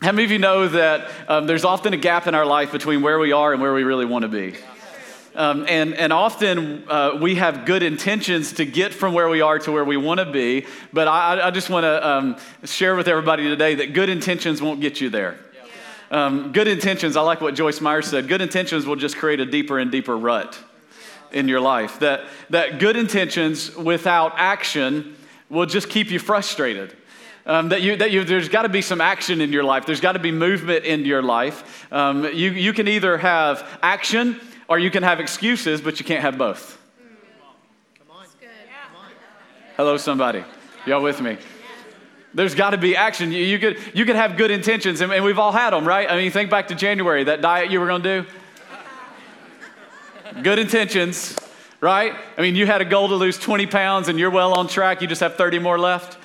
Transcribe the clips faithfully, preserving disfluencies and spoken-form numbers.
How many of you know that um, there's often a gap in our life between where we are and where we really want to be? Um, and, and often uh, we have good intentions to get from where we are to where we want to be, but I, I just want to um, share with everybody today that good intentions won't get you there. Um, good intentions, I like what Joyce Meyer said, good intentions will just create a deeper and deeper rut in your life. That, that good intentions without action will just keep you frustrated. Um, that you, that you, there's got to be some action in your life. There's got to be movement in your life. Um, you, you can either have action or you can have excuses, but you can't have both. Come on. Come on. Hello, somebody. Y'all with me? There's got to be action. You, you could you could have good intentions, and, and we've all had them, right? I mean, think back to January, that diet you were going to do. Good intentions, right? I mean, you had a goal to lose twenty pounds, and you're well on track. You just have thirty more left.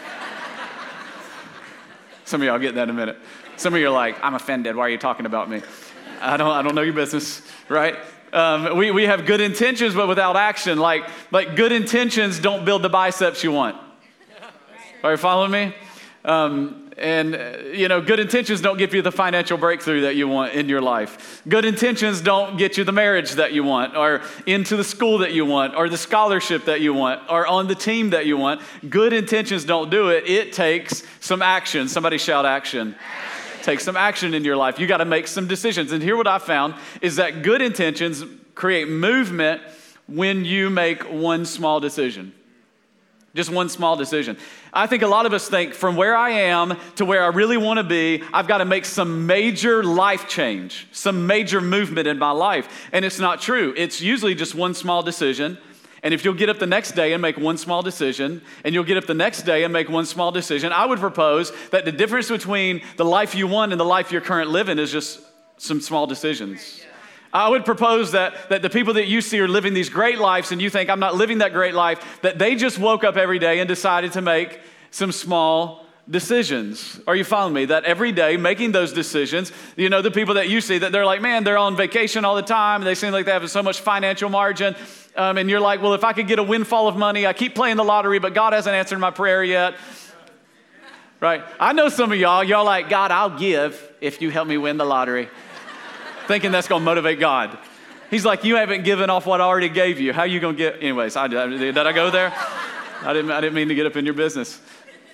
Some of y'all get that in a minute. Some of you are like, I'm offended. Why are you talking about me? I don't I don't know your business, right? Um, we, we have good intentions, but without action. Like, like good intentions don't build the biceps you want. Are you following me? Um, and, uh, you know, good intentions don't give you the financial breakthrough that you want in your life. Good intentions don't get you the marriage that you want, or into the school that you want, or the scholarship that you want, or on the team that you want. Good intentions don't do it. It takes some action. Somebody shout action. Take some action in your life. You got to make some decisions. And here what I found is that good intentions create movement when you make one small decision. Just one small decision. I think a lot of us think from where I am to where I really want to be, I've got to make some major life change, some major movement in my life. And it's not true. It's usually just one small decision. And if you'll get up the next day and make one small decision, and you'll get up the next day and make one small decision, I would propose that the difference between the life you want and the life you're currently living is just some small decisions. I would propose that, that the people that you see are living these great lives, and you think, I'm not living that great life, that they just woke up every day and decided to make some small decisions. Are you following me? That every day making those decisions, you know, the people that you see that they're like, man, they're on vacation all the time. They seem like they have so much financial margin. Um, and you're like, well, if I could get a windfall of money, I keep playing the lottery, but God hasn't answered my prayer yet. Right? I know some of y'all, y'all like, God, I'll give if you help me win the lottery. Thinking that's going to motivate God. He's like, you haven't given off what I already gave you. How are you going to get? Anyways, I, did I go there? I didn't, I didn't mean to get up in your business.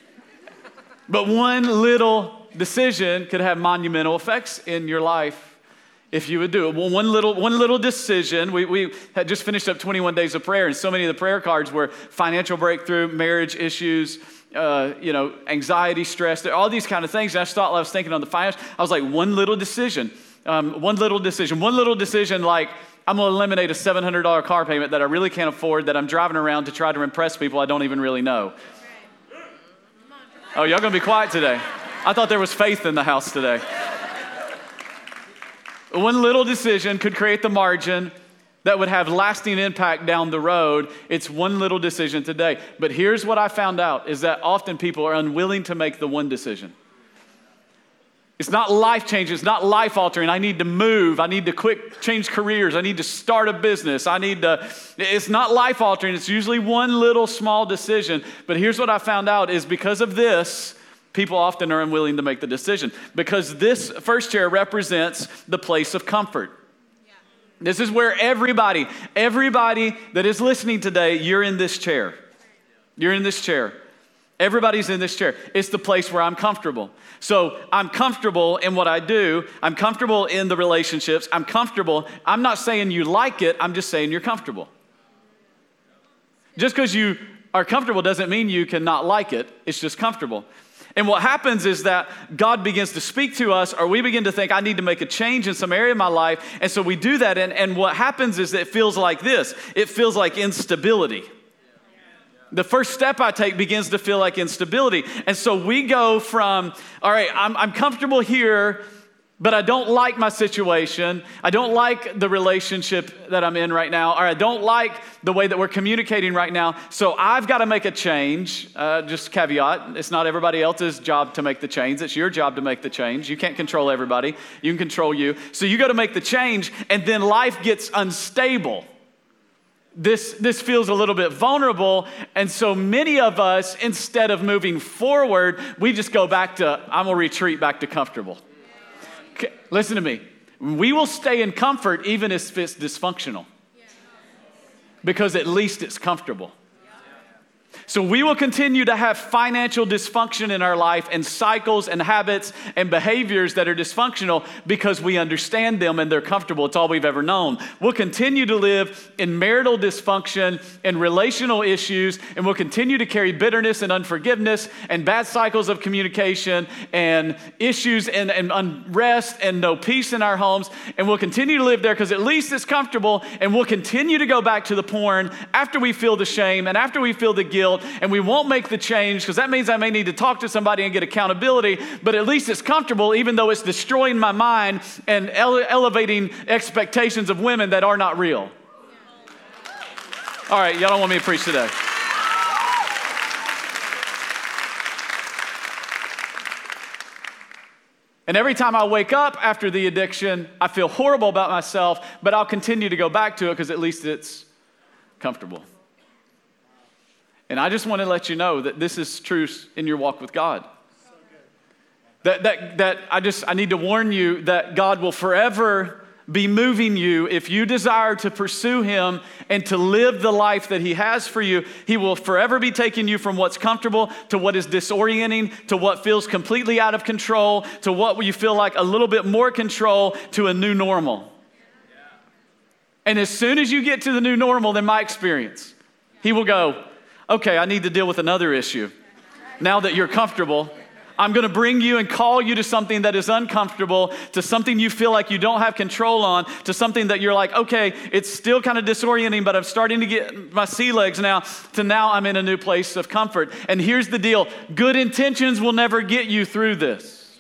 But one little decision could have monumental effects in your life if you would do it. Well, one little, one little decision. We, we had just finished up twenty-one days of prayer, and so many of the prayer cards were financial breakthrough, marriage issues, uh, you know, anxiety, stress, all these kind of things. And I just thought, I was thinking on the finance, I was like, one little decision. Um, one little decision, one little decision like I'm going to eliminate a seven hundred dollars car payment that I really can't afford, that I'm driving around to try to impress people I don't even really know. Oh, y'all going to be quiet today. I thought there was faith in the house today. One little decision could create the margin that would have lasting impact down the road. It's one little decision today. But here's what I found out is that often people are unwilling to make the one decision. It's not life-changing. It's not life-altering. I need to move. I need to quick change careers. I need to start a business. I need to, it's not life-altering. It's usually one little small decision. But here's what I found out is because of this, people often are unwilling to make the decision. Because this first chair represents the place of comfort. Yeah. This is where everybody, everybody that is listening today, you're in this chair. You're in this chair. Everybody's in this chair. It's the place where I'm comfortable. So I'm comfortable in what I do. I'm comfortable in the relationships. I'm comfortable. I'm not saying you like it. I'm just saying you're comfortable. Just because you are comfortable doesn't mean you cannot like it. It's just comfortable. And what happens is that God begins to speak to us, or we begin to think, I need to make a change in some area of my life. And so we do that. And, and what happens is that it feels like this. It feels like instability. The first step I take begins to feel like instability. And so we go from, all right, I'm, I'm comfortable here, but I don't like my situation. I don't like the relationship that I'm in right now, or I don't like the way that we're communicating right now. So I've got to make a change. Uh, just caveat, it's not everybody else's job to make the change. It's your job to make the change. You can't control everybody. You can control you. So you got to make the change, and then life gets unstable. this, this feels a little bit vulnerable. And so many of us, instead of moving forward, we just go back to, I'm going to retreat back to comfortable. Okay, listen to me. We will stay in comfort even if it's dysfunctional, because at least it's comfortable. So we will continue to have financial dysfunction in our life and cycles and habits and behaviors that are dysfunctional because we understand them and they're comfortable. It's all we've ever known. We'll continue to live in marital dysfunction and relational issues, and we'll continue to carry bitterness and unforgiveness and bad cycles of communication and issues and, and unrest and no peace in our homes. And we'll continue to live there because at least it's comfortable, and we'll continue to go back to the porn after we feel the shame and after we feel the guilt. And we won't make the change because that means I may need to talk to somebody and get accountability, but at least it's comfortable even though it's destroying my mind and ele- elevating expectations of women that are not real. All right, y'all don't want me to preach today. And every time I wake up after the addiction, I feel horrible about myself, but I'll continue to go back to it because at least it's comfortable. And I just want to let you know that this is true in your walk with God. That, that, that I just, I need to warn you that God will forever be moving you. If you desire to pursue Him and to live the life that He has for you, He will forever be taking you from what's comfortable to what is disorienting, to what feels completely out of control, to what you feel like a little bit more control, to a new normal. And as soon as you get to the new normal, in my experience, He will go, okay, I need to deal with another issue. Now that you're comfortable, I'm going to bring you and call you to something that is uncomfortable, to something you feel like you don't have control on, to something that you're like, okay, it's still kind of disorienting, but I'm starting to get my sea legs now, to now I'm in a new place of comfort. And here's the deal. Good intentions will never get you through this.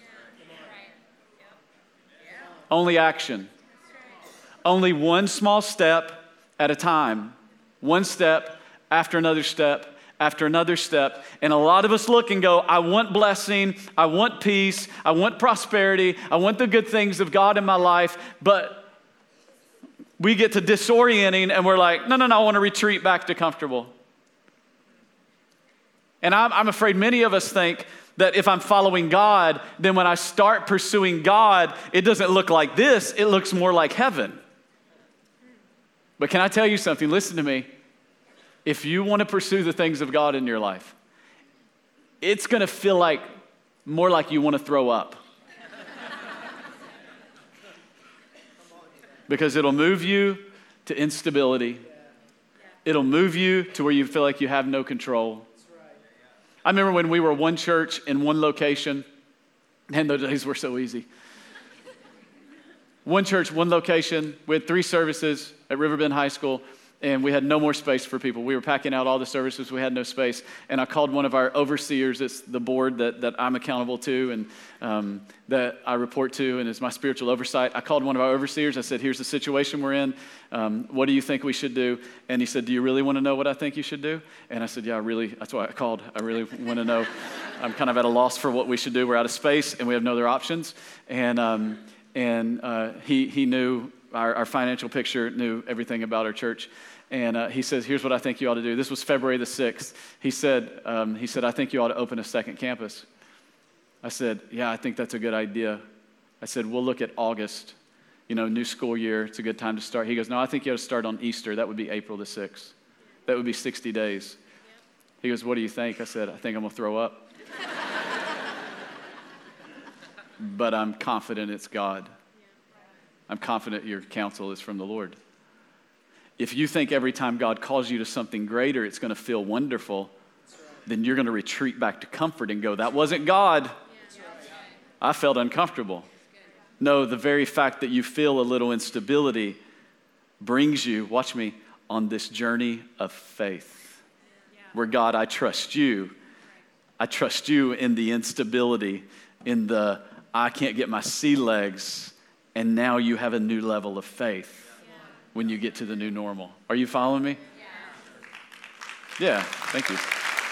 Only action. Only one small step at a time. One step after another step, after another step. And a lot of us look and go, I want blessing, I want peace, I want prosperity, I want the good things of God in my life, but we get to disorienting and we're like, no, no, no, I want to retreat back to comfortable. And I'm, I'm afraid many of us think that if I'm following God, then when I start pursuing God, it doesn't look like this, it looks more like heaven. But can I tell you something? Listen to me. If you want to pursue the things of God in your life, it's going to feel like more like you want to throw up. Because it'll move you to instability. It'll move you to where you feel like you have no control. I remember when we were one church in one location, and those days were so easy. One church, one location. We had three services at Riverbend High School. And we had no more space for people. We were packing out all the services. We had no space. And I called one of our overseers. It's the board that, that I'm accountable to and um, that I report to and is my spiritual oversight. I called one of our overseers. I said, here's the situation we're in. Um, what do you think we should do? And he said, do you really want to know what I think you should do? And I said, yeah, I really, that's why I called. I really want to know. I'm kind of at a loss for what we should do. We're out of space and we have no other options. And um, and uh, he, he knew Our, our financial picture, knew everything about our church. And uh, he says, here's what I think you ought to do. This was February the sixth. He said, um, he said, I think you ought to open a second campus. I said, yeah, I think that's a good idea. I said, we'll look at August, you know, new school year. It's a good time to start. He goes, no, I think you ought to start on Easter. That would be April the sixth. That would be sixty days. He goes, what do you think? I said, I think I'm going to throw up. But I'm confident it's God. I'm confident your counsel is from the Lord. If you think every time God calls you to something greater, it's going to feel wonderful, then you're going to retreat back to comfort and go, that wasn't God. I felt uncomfortable. No, the very fact that you feel a little instability brings you, watch me, on this journey of faith. Where God, I trust you. I trust you in the instability, in the I can't get my sea legs. And now you have a new level of faith when you get to the new normal. Are you following me? Yeah, yeah, thank you.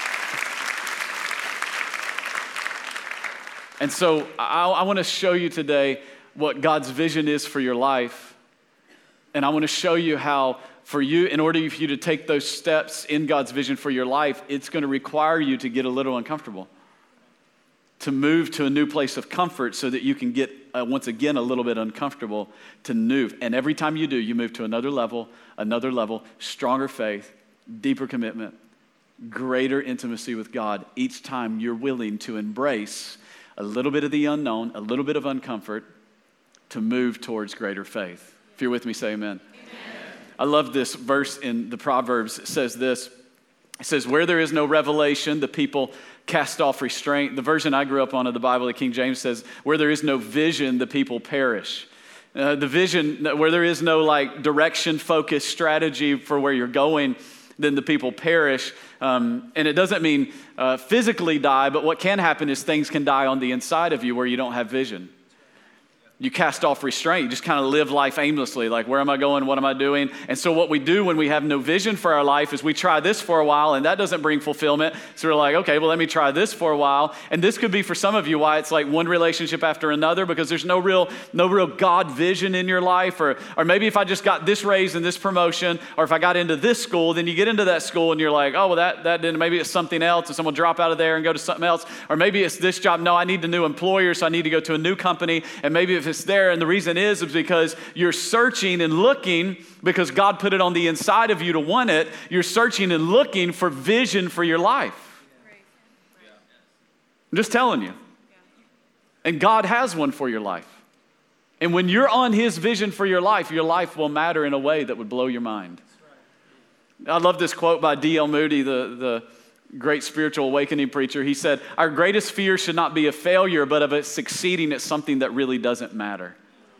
And so I, I want to show you today what God's vision is for your life. And I want to show you how for you, in order for you to take those steps in God's vision for your life, it's going to require you to get a little uncomfortable, to move to a new place of comfort so that you can get, uh, once again, a little bit uncomfortable to move. And every time you do, you move to another level, another level, stronger faith, deeper commitment, greater intimacy with God. Each time you're willing to embrace a little bit of the unknown, a little bit of uncomfort, to move towards greater faith. If you're with me, say amen. I love this verse in the Proverbs. It says this. It says, where there is no revelation, the people cast off restraint. The version I grew up on of the Bible, the King James, says, where there is no vision, the people perish. Uh, the vision, where there is no like direction, focus, strategy for where you're going, then the people perish. Um, and it doesn't mean uh, physically die, but what can happen is things can die on the inside of you where you don't have vision. You cast off restraint. You just kind of live life aimlessly, like where am I going, what am I doing? And so what we do when we have no vision for our life is we try this for a while, and that doesn't bring fulfillment. So we're like, okay, well, let me try this for a while. And this could be for some of you why it's like one relationship after another, because there's no real no real God vision in your life. Or, or maybe if I just got this raise and this promotion, or if I got into this school, then you get into that school and you're like, oh, well, that, that didn't, maybe it's something else, and someone drop out of there and go to something else. Or maybe it's this job. No, I need a new employer, so I need to go to a new company. And maybe if it's there, and the reason is, is because you're searching and looking, because God put it on the inside of you to want it. You're searching and looking for vision for your life. I'm just telling you. And God has one for your life. And when you're on his vision for your life, your life will matter in a way that would blow your mind. I love this quote by D L Moody, the, the great spiritual awakening preacher. He said, our greatest fear should not be of failure, but of it succeeding at something that really doesn't matter.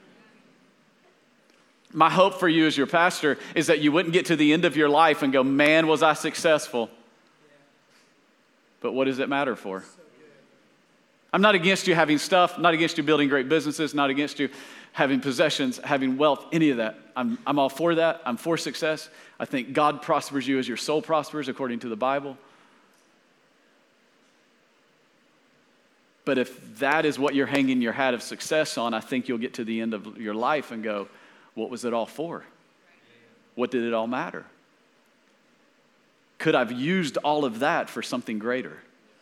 My hope for you as your pastor is that you wouldn't get to the end of your life and go, man, was I successful. But what does it matter for? I'm not against you having stuff, not against you building great businesses, not against you having possessions, having wealth, any of that. I'm, I'm all for that. I'm for success. I think God prospers you as your soul prospers according to the Bible. But if that is what you're hanging your hat of success on, I think you'll get to the end of your life and go, what was it all for? What did it all matter? Could I have used all of that for something greater?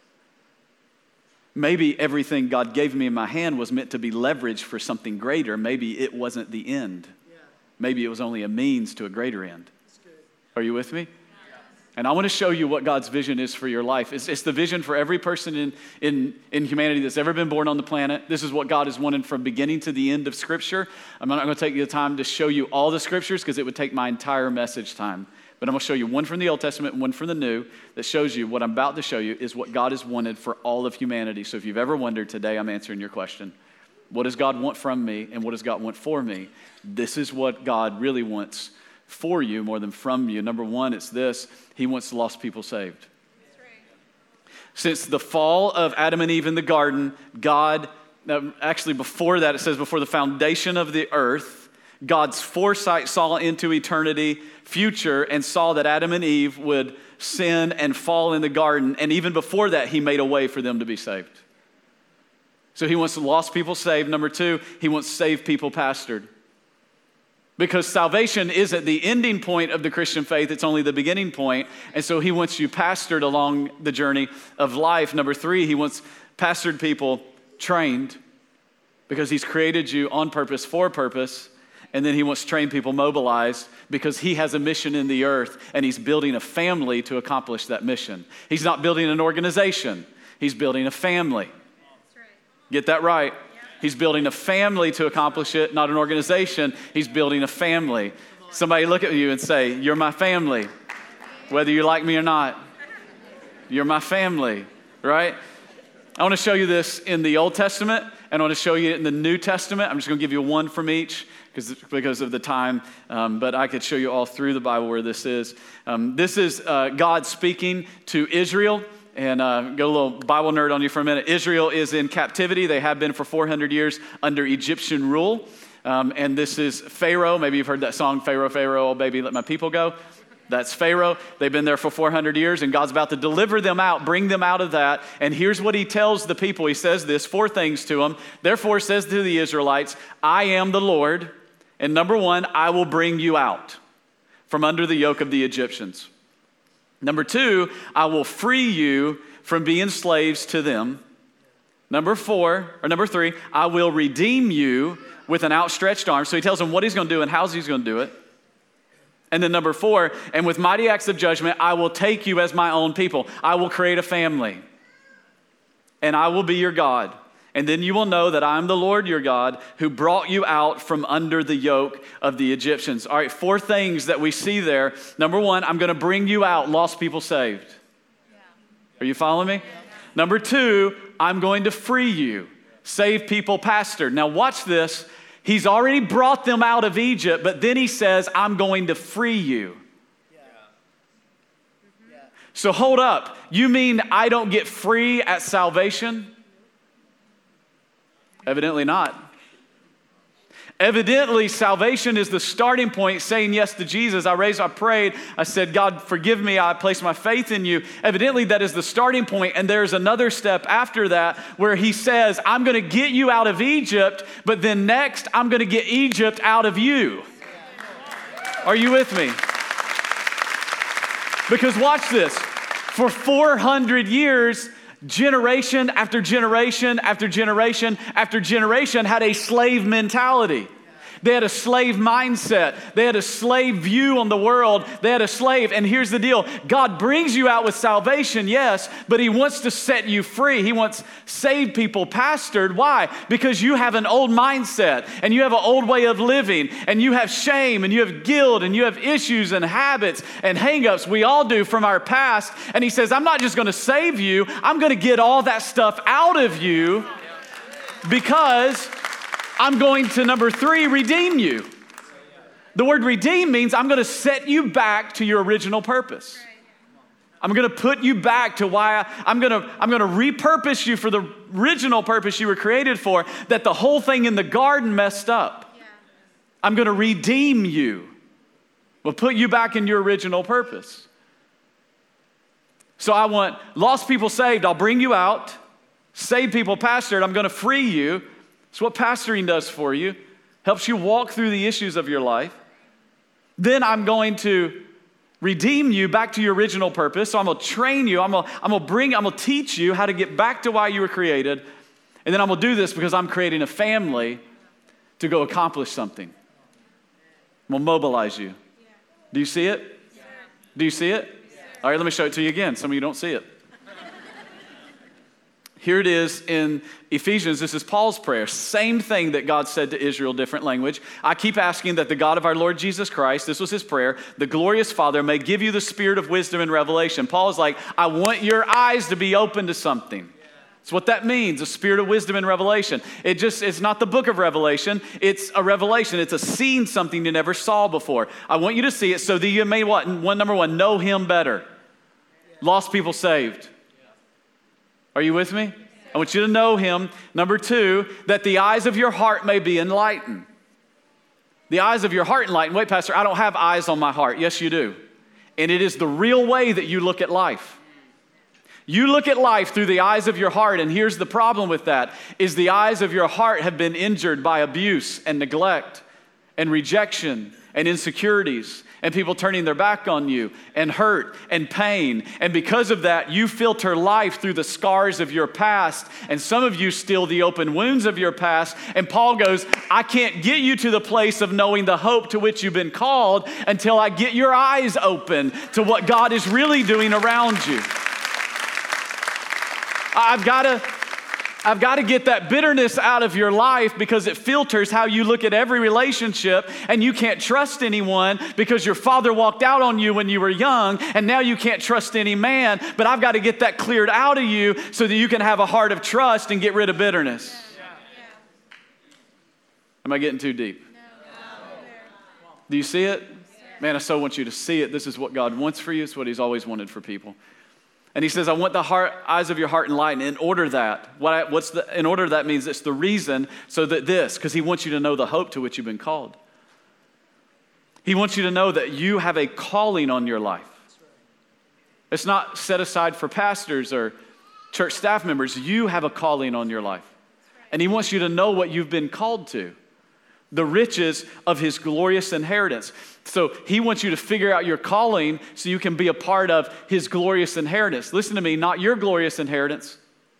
Maybe everything God gave me in my hand was meant to be leveraged for something greater. Maybe it wasn't the end. Maybe it was only a means to a greater end. Are you with me? And I want to show you what God's vision is for your life. It's, it's the vision for every person in, in, in humanity that's ever been born on the planet. This is what God has wanted from beginning to the end of Scripture. I'm not going to take the time to show you all the Scriptures because it would take my entire message time. But I'm going to show you one from the Old Testament and one from the New that shows you what I'm about to show you is what God has wanted for all of humanity. So if you've ever wondered, today I'm answering your question. What does God want from me and what does God want for me? This is what God really wants for you more than from you. Number one, it's this. He wants lost people saved. That's right. Since the fall of Adam and Eve in the garden, God, actually before that, it says before the foundation of the earth, God's foresight saw into eternity future and saw that Adam and Eve would sin and fall in the garden. And even before that, he made a way for them to be saved. So he wants lost people saved. Number two, he wants saved people pastored. Because salvation isn't the ending point of the Christian faith, it's only the beginning point. And so he wants you pastored along the journey of life. Number three, he wants pastored people trained because he's created you on purpose, for purpose. And then he wants trained people mobilized because he has a mission in the earth and he's building a family to accomplish that mission. He's not building an organization, he's building a family. That's right. Get that right? He's building a family to accomplish it, not an organization. He's building a family. Somebody look at you and say, you're my family, whether you like me or not. You're my family, right? I want to show you this in the Old Testament, and I want to show you it in the New Testament. I'm just going to give you one from each because, because of the time, um, but I could show you all through the Bible where this is. Um, this is uh, God speaking to Israel. And uh, go a little Bible nerd on you for a minute. Israel is in captivity. They have been for four hundred years under Egyptian rule. Um, and this is Pharaoh. Maybe you've heard that song, Pharaoh, Pharaoh, oh baby, let my people go. That's Pharaoh. They've been there for four hundred years, and God's about to deliver them out, bring them out of that. And here's what he tells the people. He says this, four things to them. Therefore says to the Israelites, I am the Lord. And number one, I will bring you out. from under the yoke of the Egyptians. Number two, I will free you from being slaves to them. Number four, or number three, I will redeem you with an outstretched arm. So he tells them what he's going to do and how he's going to do it. And then number four, and with mighty acts of judgment, I will take you as my own people. I will create a family, and I will be your God. And then you will know that I am the Lord your God who brought you out from under the yoke of the Egyptians. All right, four things that we see there. Number one, I'm going to bring you out, lost people saved. Yeah. Are you following me? Yeah. Number two, I'm going to free you, save people pastored. Now watch this. He's already brought them out of Egypt, but then he says, I'm going to free you. Yeah. Yeah. So hold up. You mean I don't get free at salvation? Evidently not. Evidently, salvation is the starting point, saying yes to Jesus. I raised, I prayed, I said, God, forgive me, I place my faith in you. Evidently, that is the starting point, and there's another step after that where he says, I'm going to get you out of Egypt, but then next, I'm going to get Egypt out of you. Are you with me? Because watch this. For four hundred years, generation after generation after generation after generation had a slave mentality. They had a slave mindset. They had a slave view on the world. They had a slave. And here's the deal. God brings you out with salvation, yes, but he wants to set you free. He wants saved people pastored. Why? Because you have an old mindset and you have an old way of living and you have shame and you have guilt and you have issues and habits and hang-ups. We all do from our past. And he says, I'm not just going to save you. I'm going to get all that stuff out of you because I'm going to, number three, redeem you. The word redeem means I'm going to set you back to your original purpose. I'm going to put you back to why I, I'm going to, I'm going to repurpose you for the original purpose you were created for, that the whole thing in the garden messed up. I'm going to redeem you. We'll put you back in your original purpose. So I want lost people saved. I'll bring you out. Save people pastored. I'm going to free you. It's what pastoring does for you. Helps you walk through the issues of your life. Then I'm going to redeem you back to your original purpose. So I'm going to train you. I'm going to, I'm going to bring, I'm going to teach you how to get back to why you were created. And then I'm going to do this because I'm creating a family to go accomplish something. I'm going to mobilize you. Do you see it? Do you see it? All right, let me show it to you again. Some of you don't see it. Here it is in Ephesians. This is Paul's prayer. Same thing that God said to Israel, different language. I keep asking that the God of our Lord Jesus Christ, this was his prayer, the glorious Father, may give you the spirit of wisdom and revelation. Paul is like, I want your eyes to be open to something. That's what that means, a spirit of wisdom and revelation. It just, it's not the book of Revelation. It's a revelation. It's a seeing something you never saw before. I want you to see it so that you may what? One, number one, know him better. Lost people saved. Are you with me? I want you to know him. Number two, that the eyes of your heart may be enlightened. The eyes of your heart enlightened. Wait, Pastor, I don't have eyes on my heart. Yes, you do. And it is the real way that you look at life. You look at life through the eyes of your heart, and here's the problem with that, is the eyes of your heart have been injured by abuse and neglect and rejection and insecurities and people turning their back on you and hurt and pain. And because of that, you filter life through the scars of your past. And some of you still the open wounds of your past. And Paul goes, I can't get you to the place of knowing the hope to which you've been called until I get your eyes open to what God is really doing around you. I've got to... I've got to get that bitterness out of your life because it filters how you look at every relationship, and you can't trust anyone because your father walked out on you when you were young and now you can't trust any man. But I've got to get that cleared out of you so that you can have a heart of trust and get rid of bitterness. Yeah. Am I getting too deep? No. Do you see it? Man, I so want you to see it. This is what God wants for you. It's what he's always wanted for people. And he says, I want the heart, eyes of your heart enlightened. In order that, what I, what's the, in order that means it's the reason so that this, because he wants you to know the hope to which you've been called. He wants you to know that you have a calling on your life. It's not set aside for pastors or church staff members. You have a calling on your life. And he wants you to know what you've been called to. the riches of his glorious inheritance. So he wants you to figure out your calling so you can be a part of his glorious inheritance. Listen to me, not your glorious inheritance.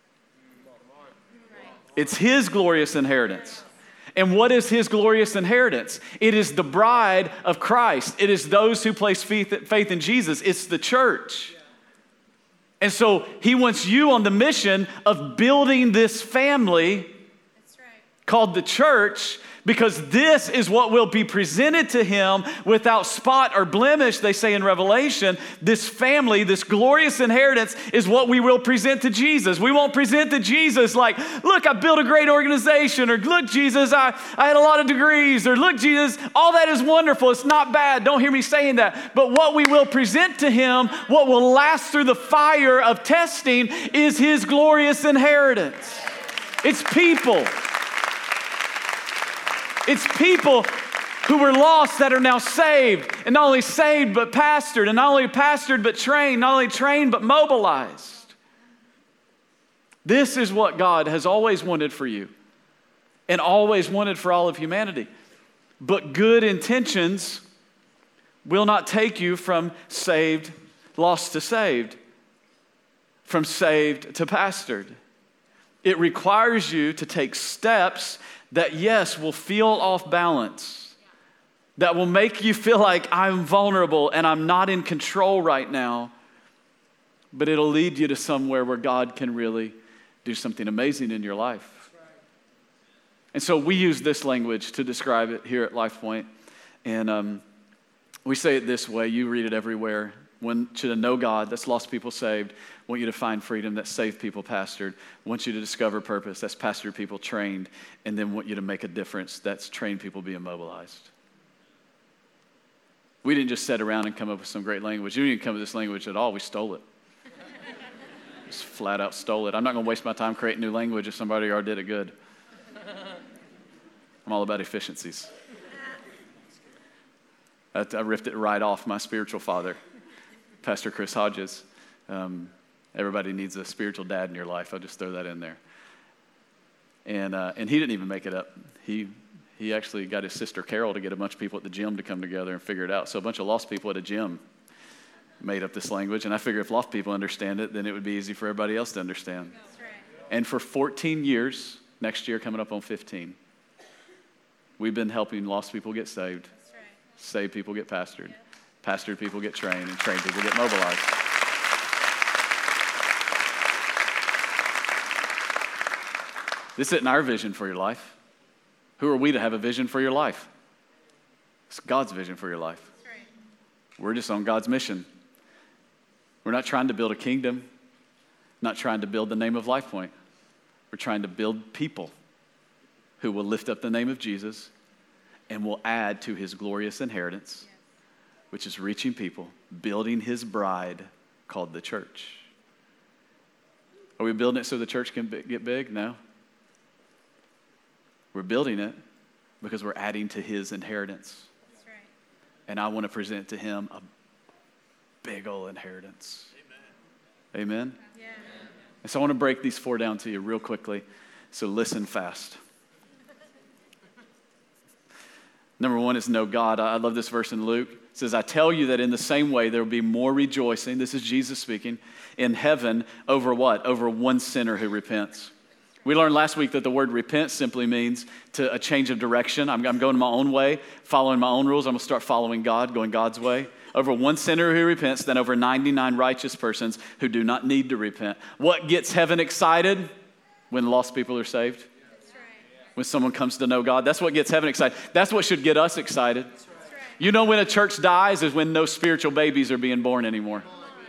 It's his glorious inheritance. And what is his glorious inheritance? It is the bride of Christ. It is those who place faith, faith in Jesus. It's the church. And so he wants you on the mission of building this family That's right. called the church, because this is what will be presented to him without spot or blemish, they say in Revelation. This family, this glorious inheritance is what we will present to Jesus. We won't present to Jesus like, look, I built a great organization, or look, Jesus, I, I had a lot of degrees, or look, Jesus, all that is wonderful. It's not bad. Don't hear me saying that. But what we will present to him, what will last through the fire of testing, is his glorious inheritance. It's people. It's people who were lost that are now saved, and not only saved, but pastored, and not only pastored, but trained, not only trained, but mobilized. This is what God has always wanted for you, and always wanted for all of humanity. But good intentions will not take you from saved, lost to saved, from saved to pastored. It requires you to take steps that, yes, will feel off balance, that will make you feel like I'm vulnerable and I'm not in control right now, but it'll lead you to somewhere where God can really do something amazing in your life. And so we use this language to describe it here at LifePoint, and um, we say it this way. You read it everywhere. Want you to know God, that's lost people saved. Want you to find freedom, that's saved people pastored. Want you to discover purpose, that's pastored people trained. And then want you to make a difference, that's trained people being mobilized. We didn't just sit around and come up with some great language. You didn't come up with this language at all. We stole it. Just flat out stole it. I'm not going to waste my time creating new language if somebody already did it good. I'm all about efficiencies. I, I ripped it right off my spiritual father, Pastor Chris Hodges. Um, everybody needs a spiritual dad in your life. I'll just throw that in there. And uh, and he didn't even make it up. He he actually got his sister Carol to get a bunch of people at the gym to come together and figure it out. So a bunch of lost people at a gym made up this language. And I figure if lost people understand it, then it would be easy for everybody else to understand. That's right. And for fourteen years, next year coming up on fifteen, we've been helping lost people get saved, That's right. saved people get pastored, yeah. pastored people get trained, and trained people get mobilized. This isn't our vision for your life. Who are we to have a vision for your life? It's God's vision for your life. That's right. We're just on God's mission. We're not trying to build a kingdom, not trying to build the name of LifePoint. We're trying to build people who will lift up the name of Jesus and will add to his glorious inheritance, yes. which is reaching people, building his bride called the church. Are we building it so the church can get big? No. We're building it because we're adding to his inheritance. That's right. And I want to present to him a big old inheritance. Amen? Amen? Yeah. And so I want to break these four down to you real quickly. So listen fast. Number one is know God. I love this verse in Luke. It says, I tell you that in the same way there will be more rejoicing, this is Jesus speaking, in heaven over what? Over one sinner who repents. We learned last week that the word repent simply means to a change of direction. I'm, I'm going my own way, following my own rules. I'm going to start following God, going God's way. Over one sinner who repents, then over ninety-nine righteous persons who do not need to repent. What gets heaven excited? When lost people are saved. That's right. When someone comes to know God. That's what gets heaven excited. That's what should get us excited. That's right. You know when a church dies is when no spiritual babies are being born anymore.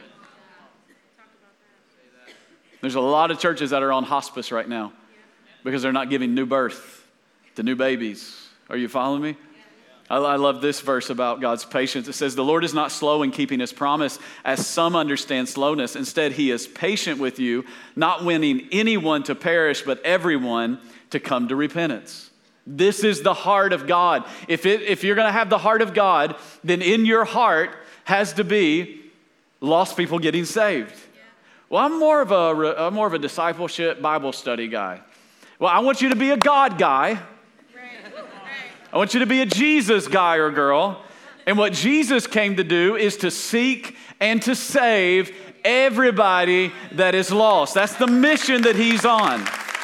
There's a lot of churches that are on hospice right now because they're not giving new birth to new babies. Are you following me? I, I love this verse about God's patience. It says, the Lord is not slow in keeping his promise, as some understand slowness. Instead, he is patient with you, not wanting anyone to perish, but everyone to come to repentance. This is the heart of God. If, it, if you're going to have the heart of God, then in your heart has to be lost people getting saved. Well, I'm more of a I'm more of a discipleship Bible study guy. Well, I want you to be a God guy. Right. I want you to be a Jesus guy or girl. And what Jesus came to do is to seek and to save everybody that is lost. That's the mission that he's on.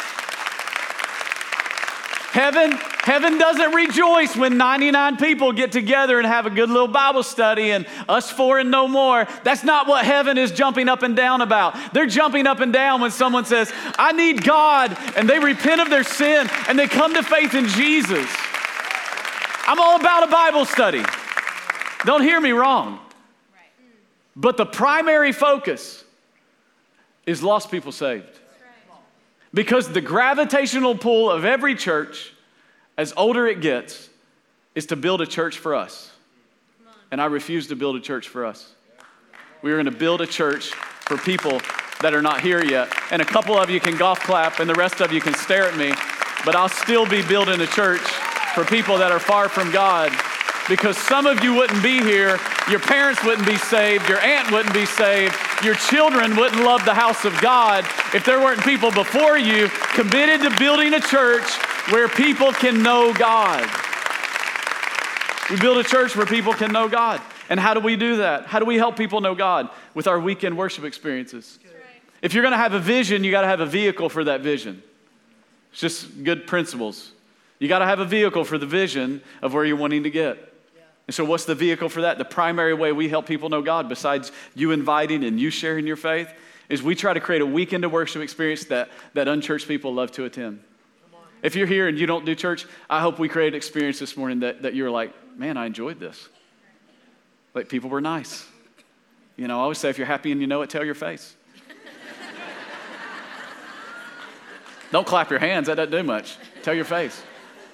Heaven, heaven doesn't rejoice when ninety-nine people get together and have a good little Bible study and us four and no more. That's not what heaven is jumping up and down about. They're jumping up and down when someone says, I need God, and they repent of their sin and they come to faith in Jesus. I'm all about a Bible study. Don't hear me wrong. But the primary focus is lost people saved. Because the gravitational pull of every church, as older it gets, is to build a church for us. And I refuse to build a church for us. We are going to build a church for people that are not here yet. And a couple of you can golf clap and the rest of you can stare at me. But I'll still be building a church for people that are far from God. Because some of you wouldn't be here, your parents wouldn't be saved, your aunt wouldn't be saved, your children wouldn't love the house of God if there weren't people before you committed to building a church where people can know God. We build a church where people can know God. And how do we do that? How do we help people know God? With our weekend worship experiences. If you're going to have a vision, you got to have a vehicle for that vision. It's just good principles. You got to have a vehicle for the vision of where you're wanting to get. And so what's the vehicle for that? The primary way we help people know God, besides you inviting and you sharing your faith, is we try to create a weekend of worship experience that, that unchurched people love to attend. If you're here and you don't do church, I hope we create an experience this morning that, that you're like, man, I enjoyed this. Like, people were nice. You know, I always say, if you're happy and you know it, tell your face. Don't clap your hands. That doesn't do much. Tell your face.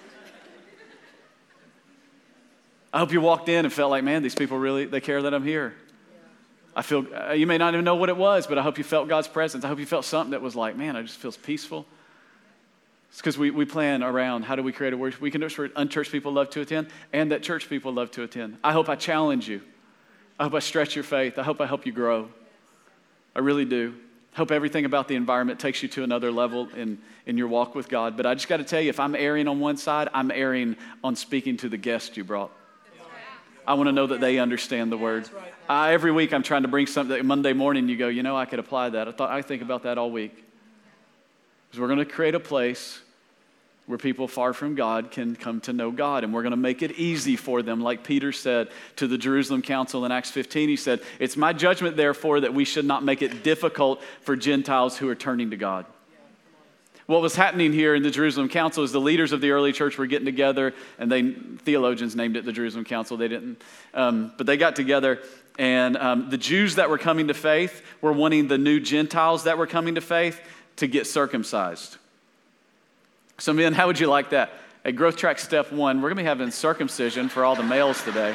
I hope you walked in and felt like, man, these people really, they care that I'm here. I feel, uh, you may not even know what it was, but I hope you felt God's presence. I hope you felt something that was like, man, I just feels peaceful. It's because we, we plan around how do we create a worship weekend where unchurched people love to attend and that church people love to attend. I hope I challenge you. I hope I stretch your faith. I hope I help you grow. I really do. I hope everything about the environment takes you to another level in, in your walk with God. But I just got to tell you, if I'm erring on one side, I'm erring on speaking to the guest you brought. I want to know that they understand the word. I, every week I'm trying to bring something. Monday morning you go, you know, I could apply that. I thought I think about that all week. Because we're going to create a place where people far from God can come to know God. And we're going to make it easy for them. Like Peter said to the Jerusalem Council in Acts fifteen, he said, it's my judgment, therefore, that we should not make it difficult for Gentiles who are turning to God. What was happening here in the Jerusalem Council is the leaders of the early church were getting together, and they theologians named it the Jerusalem Council. They didn't, um, but they got together, and um, the Jews that were coming to faith were wanting the new Gentiles that were coming to faith to get circumcised. So, men, how would you like that? At Growth Track Step One, we're going to be having circumcision for all the males today.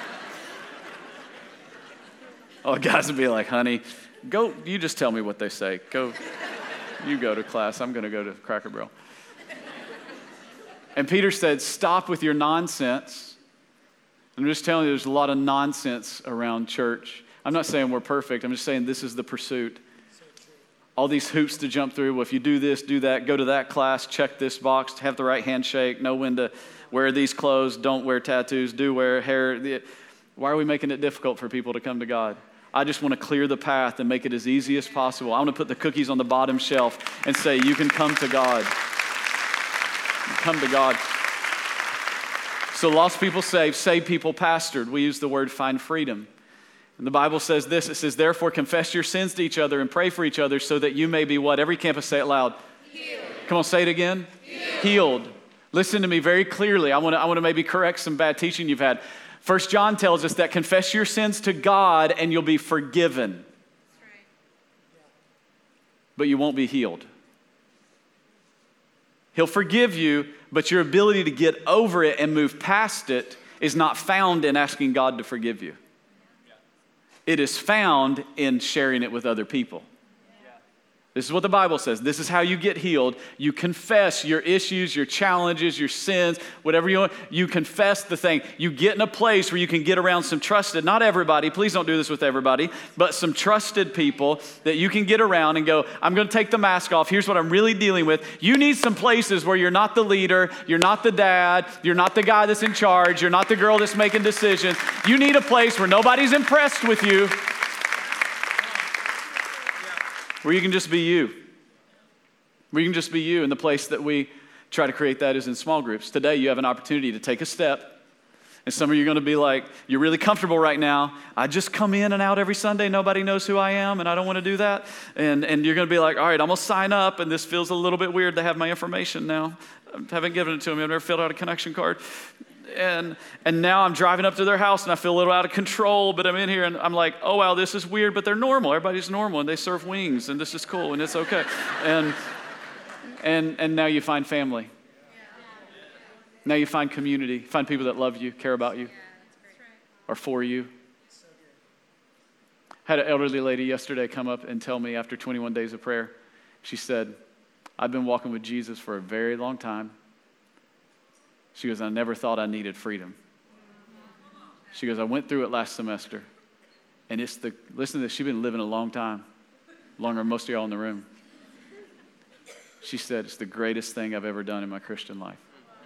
Oh, guys would be like, honey, go. You just tell me what they say. Go. You go to class. I'm going to go to Cracker Barrel. And Peter said, stop with your nonsense. I'm just telling you, there's a lot of nonsense around church. I'm not saying we're perfect. I'm just saying this is the pursuit. All these hoops to jump through. Well, if you do this, do that, go to that class, check this box, have the right handshake, know when to wear these clothes, don't wear tattoos, do wear hair. Why are we making it difficult for people to come to God? I just want to clear the path and make it as easy as possible. I want to put the cookies on the bottom shelf and say, you can come to God. Come to God. So lost people saved, saved people pastored. We use the word find freedom. And the Bible says this, it says, therefore confess your sins to each other and pray for each other so that you may be what? Every campus, say it loud. Healed. Come on, say it again. Healed. Healed. Listen to me very clearly. I want to, I want to maybe correct some bad teaching you've had. First John tells us that confess your sins to God and you'll be forgiven. That's right. But you won't be healed. He'll forgive you, but your ability to get over it and move past it is not found in asking God to forgive you. It is found in sharing it with other people. This is what the Bible says. This is how you get healed. You confess your issues, your challenges, your sins, whatever you want. You confess the thing. You get in a place where you can get around some trusted, not everybody, please don't do this with everybody, but some trusted people that you can get around and go, I'm going to take the mask off. Here's what I'm really dealing with. You need some places where you're not the leader, you're not the dad, you're not the guy that's in charge, you're not the girl that's making decisions. You need a place where nobody's impressed with you, where you can just be you. Where you can just be you. And the place that we try to create that is in small groups. Today, you have an opportunity to take a step. And some of you are going to be like, you're really comfortable right now. I just come in and out every Sunday. Nobody knows who I am, and I don't want to do that. And, and you're going to be like, all right, I'm going to sign up, and this feels a little bit weird to have my information now. I haven't given it to them. I've never filled out a connection card. And and now I'm driving up to their house and I feel a little out of control, but I'm in here and I'm like, oh, wow, this is weird, but they're normal. Everybody's normal and they serve wings and this is cool and it's okay. And and and now you find family. Now you find community, find people that love you, care about you, are for you. Had an elderly lady yesterday come up and tell me after twenty-one days of prayer, she said, I've been walking with Jesus for a very long time. She goes, I never thought I needed freedom. She goes, I went through it last semester. And it's the, listen to this, she's been living a long time, longer than most of y'all in the room. She said, it's the greatest thing I've ever done in my Christian life.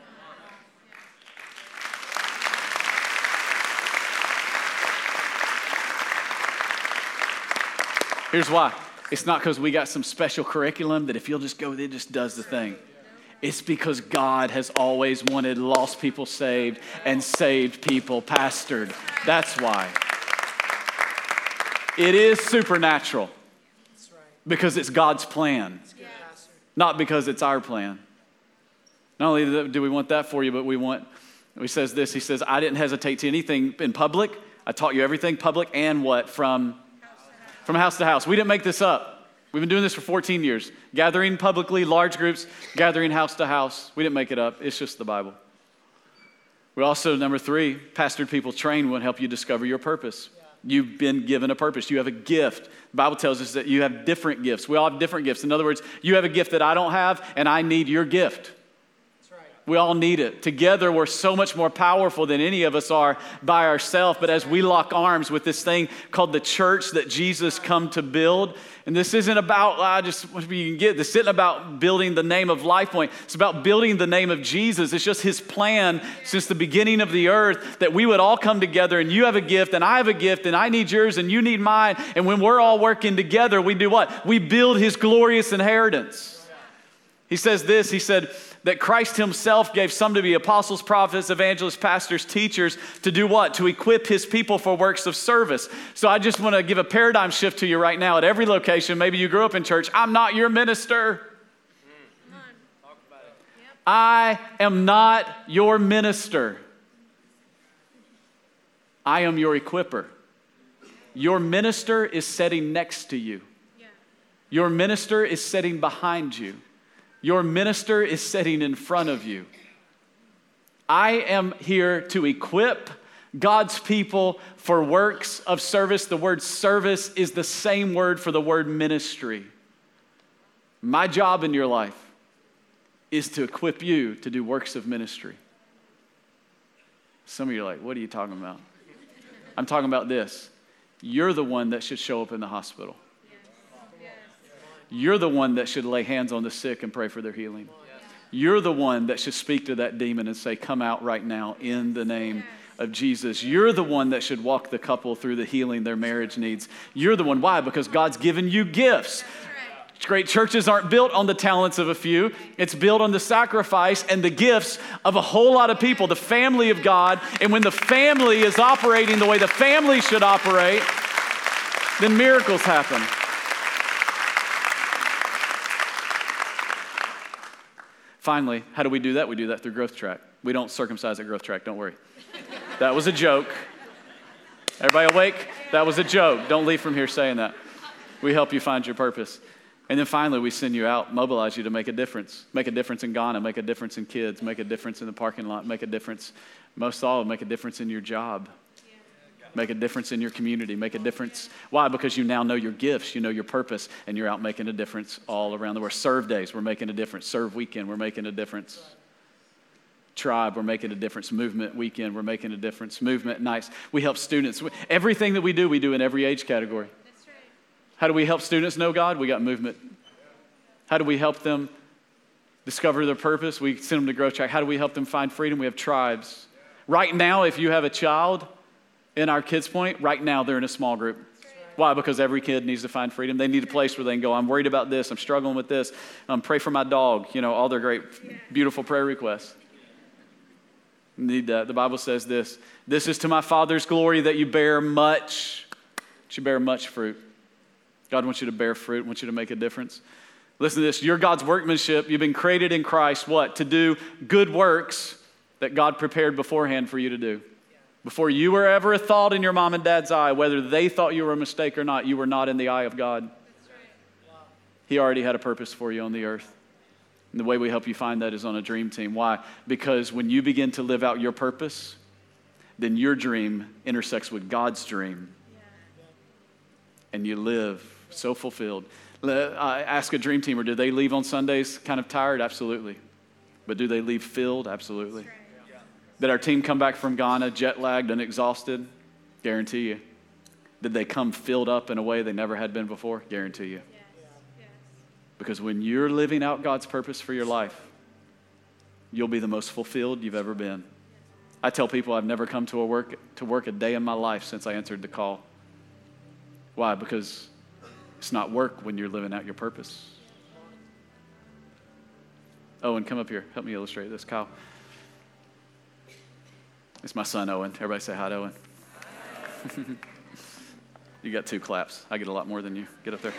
Here's why. It's not because we got some special curriculum that if you'll just go, it just does the thing. It's because God has always wanted lost people saved and saved people pastored. That's why. It is supernatural because it's God's plan, not because it's our plan. Not only do we want that for you, but we want, he says this, he says, I didn't hesitate to anything in public. I taught you everything public and what? From, from house to house. We didn't make this up. We've been doing this for fourteen years. Gathering publicly, large groups, gathering house to house. We didn't make it up. It's just the Bible. We also, number three, pastored people trained will help you discover your purpose. You've been given a purpose. You have a gift. The Bible tells us that you have different gifts. We all have different gifts. In other words, you have a gift that I don't have, and I need your gift. We all need it. Together, we're so much more powerful than any of us are by ourselves. But as we lock arms with this thing called the church that Jesus come to build, and this isn't about, I just you can get this isn't about building the name of LifePoint. It's about building the name of Jesus. It's just his plan since the beginning of the earth that we would all come together, and you have a gift, and I have a gift, and I need yours, and you need mine. And when we're all working together, we do what? We build his glorious inheritance. He says this, he said, that Christ himself gave some to be apostles, prophets, evangelists, pastors, teachers to do what? To equip his people for works of service. So I just want to give a paradigm shift to you right now at every location. Maybe you grew up in church. I'm not your minister. I am not your minister. I am your equipper. Your minister is sitting next to you. Your minister is sitting behind you. Your minister is sitting in front of you. I am here to equip God's people for works of service. The word service is the same word for the word ministry. My job in your life is to equip you to do works of ministry. Some of you are like, what are you talking about? I'm talking about this. You're the one that should show up in the hospital. You're the one that should lay hands on the sick and pray for their healing. You're the one that should speak to that demon and say, come out right now in the name of Jesus. You're the one that should walk the couple through the healing their marriage needs. You're the one. Why? Because God's given you gifts. Great churches aren't built on the talents of a few. It's built on the sacrifice and the gifts of a whole lot of people, the family of God. And when the family is operating the way the family should operate, then miracles happen. Finally, how do we do that? We do that through Growth Track. We don't circumcise at Growth Track, don't worry. That was a joke. Everybody awake? That was a joke. Don't leave from here saying that. We help you find your purpose. And then finally, we send you out, mobilize you to make a difference. Make a difference in Ghana, make a difference in kids, make a difference in the parking lot, make a difference, most of all, make a difference in your job. Make a difference in your community. Make a difference. Why? Because you now know your gifts, you know your purpose, and you're out making a difference all around the world. Serve days, we're making a difference. Serve weekend, we're making a difference. Tribe, we're making a difference. Movement weekend, we're making a difference. Movement nights, we help students. Everything that we do, we do in every age category. That's right. How do we help students know God? We got movement. How do we help them discover their purpose? We send them to Growth Track. How do we help them find freedom? We have tribes. Right now, if you have a child in our Kids Point, right now they're in a small group. Why? Because every kid needs to find freedom. They need a place where they can go, I'm worried about this, I'm struggling with this, um, pray for my dog, you know, all their great, beautiful prayer requests. Need that. The Bible says this, this is to my Father's glory that you bear much, that you bear much fruit. God wants you to bear fruit, wants you to make a difference. Listen to this, you're God's workmanship. You've been created in Christ, what? To do good works that God prepared beforehand for you to do. Before you were ever a thought in your mom and dad's eye, whether they thought you were a mistake or not, you were not in the eye of God. That's right. Wow. He already had a purpose for you on the earth. And the way we help you find that is on a dream team. Why? Because when you begin to live out your purpose, then your dream intersects with God's dream. Yeah. And you live so fulfilled. I ask a dream teamer, do they leave on Sundays kind of tired? Absolutely. But do they leave filled? Absolutely. Did our team come back from Ghana jet lagged and exhausted? Guarantee you. Did they come filled up in a way they never had been before? Guarantee you. Yes. Yes. Because when you're living out God's purpose for your life, you'll be the most fulfilled you've ever been. I tell people I've never come to a work to work a day in my life since I answered the call. Why? Because it's not work when you're living out your purpose. Owen, come up here. Help me illustrate this. Kyle. It's my son, Owen. Everybody say hi to Owen. You got two claps. I get a lot more than you. Get up there.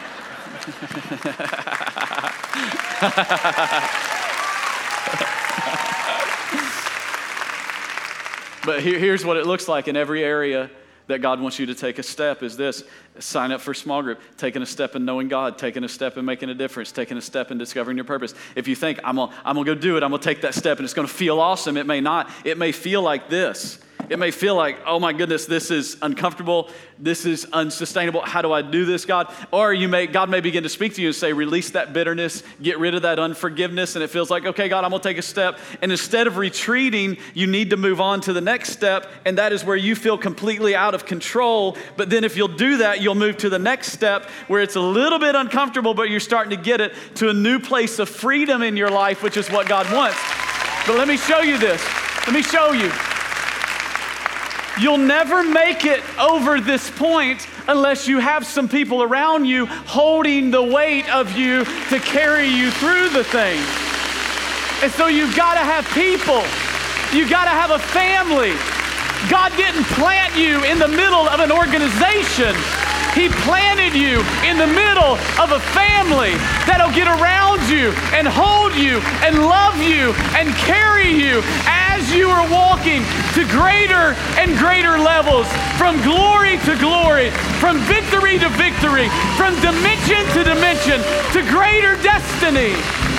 But here, here's what it looks like in every area that God wants you to take a step is this. Sign up for small group, taking a step in knowing God, taking a step in making a difference, taking a step in discovering your purpose. If you think, I'm gonna, I'm gonna go do it, I'm gonna take that step and it's gonna feel awesome, it may not. It may feel like this. It may feel like, oh my goodness, this is uncomfortable. This is unsustainable. How do I do this, God? Or you may, God may begin to speak to you and say, release that bitterness, get rid of that unforgiveness. And it feels like, okay, God, I'm gonna take a step. And instead of retreating, you need to move on to the next step. And that is where you feel completely out of control. But then if you'll do that, you'll move to the next step where it's a little bit uncomfortable, but you're starting to get it to a new place of freedom in your life, which is what God wants. But let me show you this. Let me show you. You'll never make it over this point unless you have some people around you holding the weight of you to carry you through the thing. And so you've got to have people. You've got to have a family. God didn't plant you in the middle of an organization. He planted you in the middle of a family that'll get around you and hold you and love you and carry you as you are walking to greater and greater levels, from glory to glory, from victory to victory, from dimension to dimension, to greater destiny.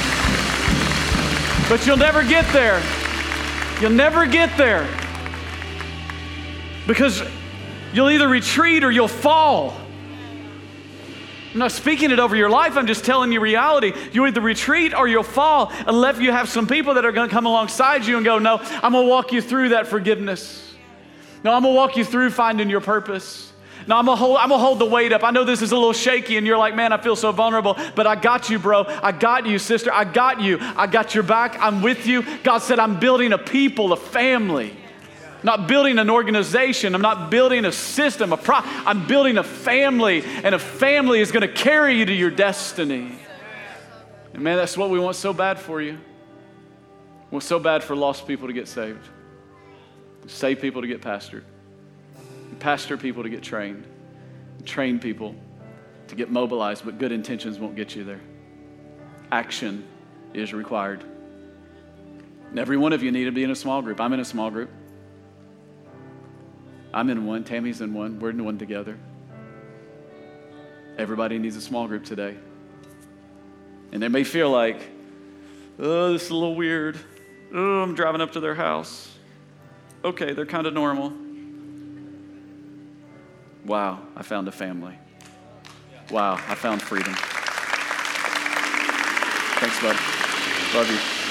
But you'll never get there. You'll never get there because you'll either retreat or you'll fall. I'm not speaking it over your life. I'm just telling you reality. You either retreat or you'll fall unless you have some people that are going to come alongside you and go, no, I'm going to walk you through that forgiveness. No, I'm going to walk you through finding your purpose. No, I'm going to hold, I'm going to hold the weight up. I know this is a little shaky and you're like, man, I feel so vulnerable, but I got you, bro. I got you, sister. I got you. I got your back. I'm with you. God said, I'm building a people, a family. Not building an organization. I'm not building a system. A pro- I'm building a family, and a family is going to carry you to your destiny. And man, that's what we want so bad for you. We want so bad for lost people to get saved. Save people to get pastored. Pastor people to get trained. Train people to get mobilized, but good intentions won't get you there. Action is required. And every one of you need to be in a small group. I'm in a small group. I'm in one, Tammy's in one, we're in one together. Everybody needs a small group today. And they may feel like, oh, this is a little weird. Oh, I'm driving up to their house. Okay, they're kind of normal. Wow, I found a family. Wow, I found freedom. Thanks, bud. Love you.